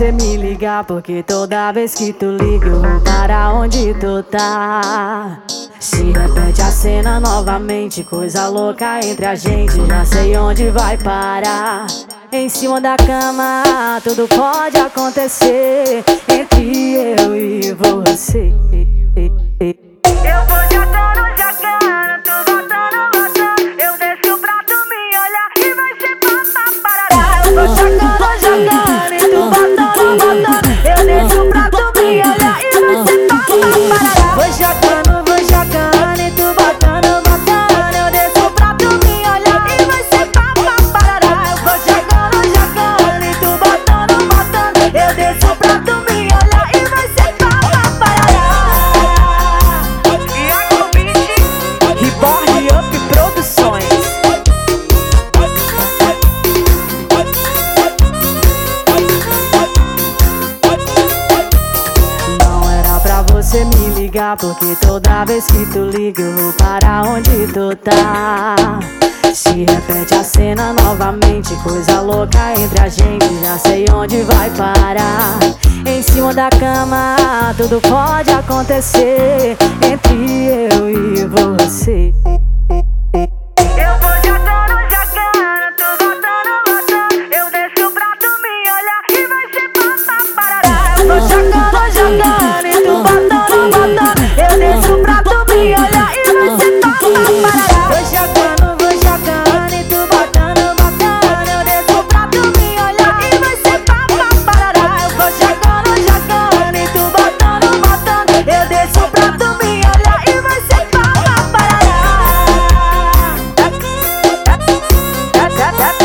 você me ligar, porque toda vez que tu liga eu vou para onde tu tá. Se repete a cena novamente, coisa louca entre a gente, já sei onde vai parar. Em cima da cama, tudo pode acontecer entre eu e você. Eu vou jogando, jogando, tu botando, botando. Eu desço pra tu me olhar e vai ser papá. Eu vou jogando, jogando, e tu botando, botando. Eu desço pra tu me olhar e vai ser papá. Vou jogando, e tu botando, botando. Eu desço pra tu me olhar e vai ser papá. Eu vou jogando, e tu botando, botando. Eu desço pra tu me olhar e vai ser papá. E aí, ouvinte? Reborn Up Produções. Não era pra você me ligar, porque toda vez que tu liga eu vou para onde tu tá. Se repete a cena novamente, coisa louca entre a gente, já sei onde vai parar. Em cima da cama, tudo pode acontecer entre eu e você. Eu vou jogando, jogando, tu botando, botando. Eu desço pra tu me olhar e vai ser papá. Eu vou jogando, e tu botando, botando. Eu desço pra tu me olhar e vai ser papá. Vou jogando, e tu botando, botando. Eu desço pra tu me olhar e vai ser papá. Eu vou jogando, e tu botando, botando. Eu desço pra tu me olhar e vai ser papá.